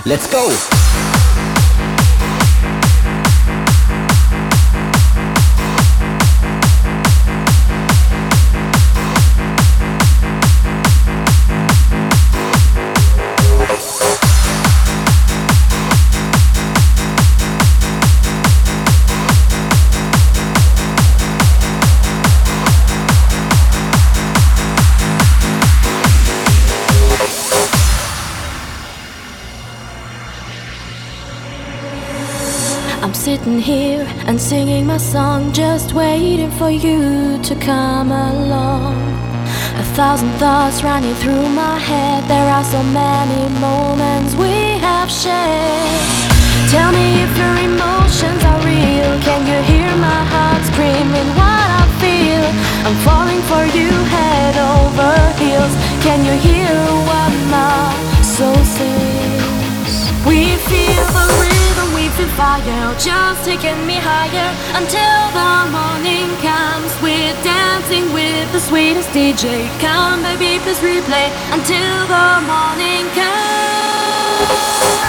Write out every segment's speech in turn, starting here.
Let's go! I'm sitting here and singing my song, just waiting for you to come along. 1,000 thoughts running through my head, there are so many moments we have shared. Tell me if your emotions are real, can you hear my heart screaming what I feel? I'm falling for you head over heels, can you hear what my soul sings? We feel the rhythm, we feel fire, just taking me higher until the morning comes. We're dancing with the sweetest DJ. Come baby, please replay until the morning comes.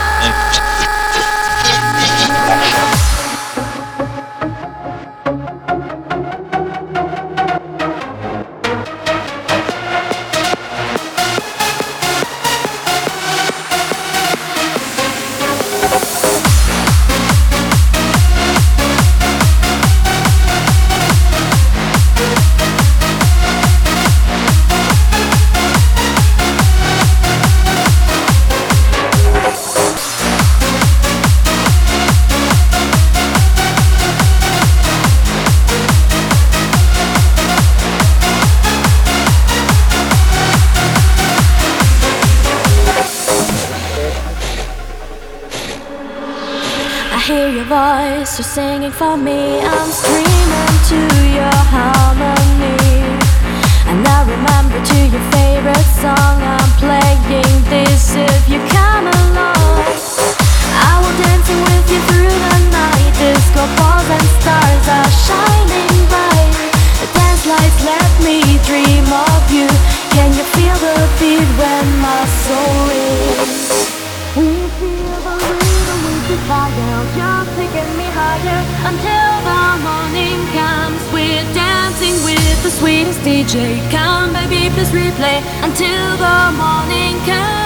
I hear your voice, you're singing for me, I'm screaming to your harmony. And I remember to your favorite song, I'm playing this if you come along. I will dancing with you through the night, disco balls and stars are shining bright. The dance lights let me dream of you, can you feel the beat when my soul is? We feel the rhythm, we feel fire, just taking me higher until the morning comes. We're dancing with the sweetest DJ. Come baby, please replay until the morning comes.